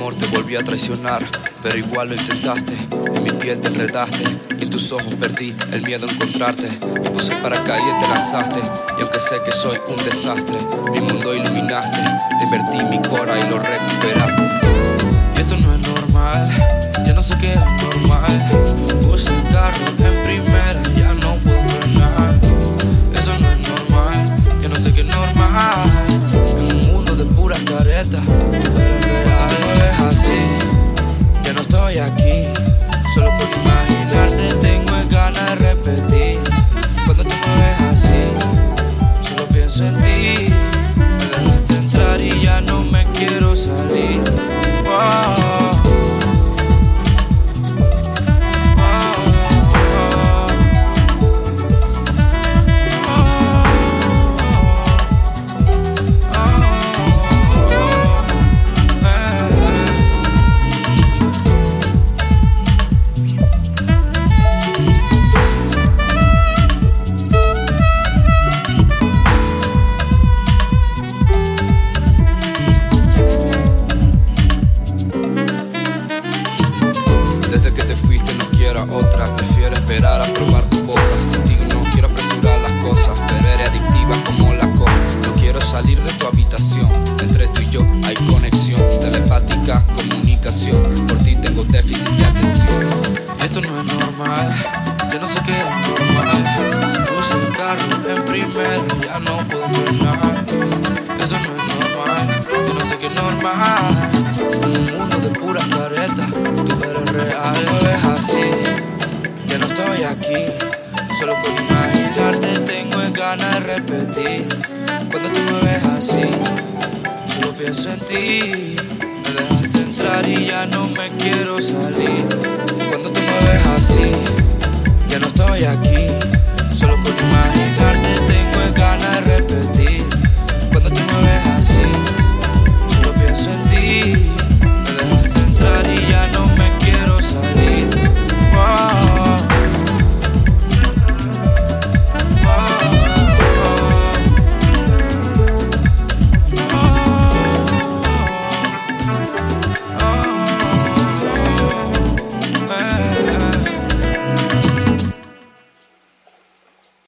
amor te volví a traicionar, pero igual lo intentaste. En mi piel te enredaste y en tus ojos perdí el miedo a encontrarte. Me puse paracaídas y te lanzaste, y aunque sé que soy un desastre, mi mundo iluminaste. Te invertí mi cora y lo recuperaste. Y esto no es normal, ya no sé qué es normal. Puse el carro en primera, ya no puedo frenar. Eso no es normal, ya no sé qué es normal. En un mundo de pura careta, tú eres real, no es así. Ya no estoy aquí, solo por imaginarte tengo ganas de repetir. Cuando tú me ves así, solo pienso en ti. Me dejaste entrar y ya no me quiero salir. Wow. Desde que te fuiste no quiero a otra. Prefiero esperar a probar tu boca. Contigo no quiero apresurar las cosas, pero eres adictiva como la coca. No quiero salir de tu habitación. Entre tú y yo hay conexión telepática, comunicación. Por ti tengo déficit de atención. Y esto no es normal, yo no sé qué es normal. Puse el carro en primera, ya no puedo frenar. Eso no es normal, yo no sé qué es normal. En un mundo de puras caretas, tú eres real, no es así. Ya no estoy aquí, solo por imaginarte tengo ganas de repetir. Cuando tú me ves así, solo pienso en ti. Me dejaste entrar y ya no me quiero salir. Cuando tú me ves así, ya no estoy aquí, solo por imaginarte tengo ganas de repetir.